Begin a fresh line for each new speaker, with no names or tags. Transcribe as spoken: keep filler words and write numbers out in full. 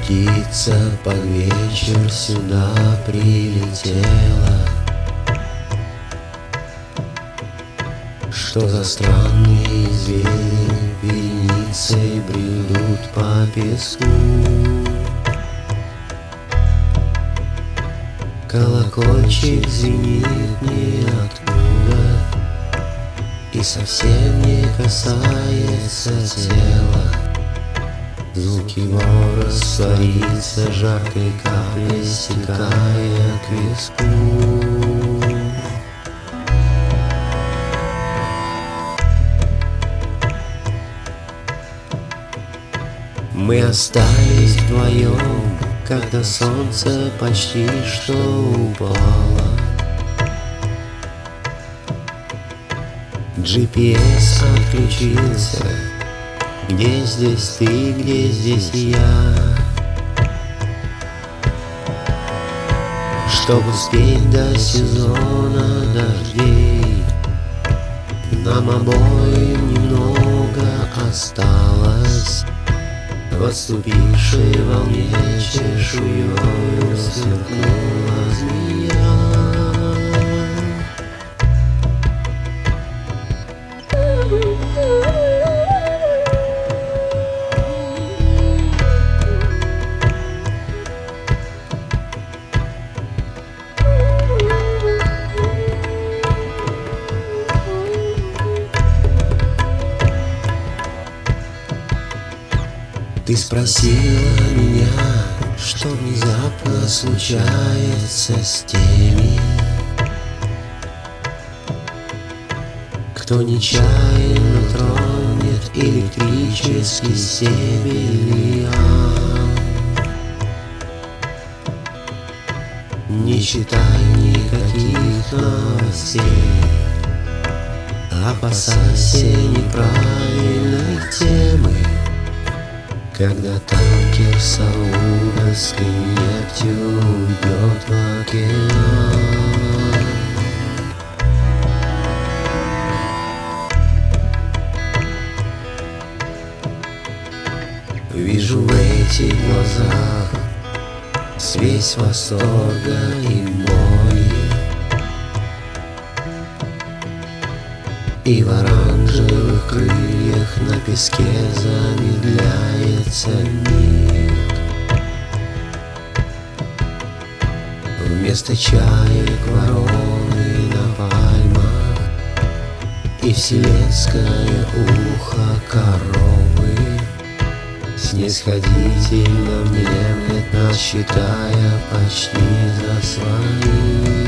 птица под вечер сюда прилетела. Что за странные звери вереницей бредут по песку? Колокольчик звенит ниоткуда и совсем не касается тела. Звук его растворится жаркой каплей, стекая к виску. Мы остались вдвоем, когда солнце почти что упало. джи пи эс отключился. Где здесь ты, где здесь я? Чтобы успеть до сезона дождей, нам обоим немного осталось. В отступившей волне чешуёю сверкнула змея. Ты спросила меня, что внезапно случается с теми, кто нечаянно тронет электрический стебель. Не читай никаких новостей, опасайся неправильной темы. Когда танкер саудовской нефтью уйдет в океан, вижу в этих глазах связь восторга и боли, и в оранжевых крыльях на песке замедляется миг. Вместо чаек вороны на пальмах и вселенское ухо коровы снисходительно млеет нас, считая почти за своих.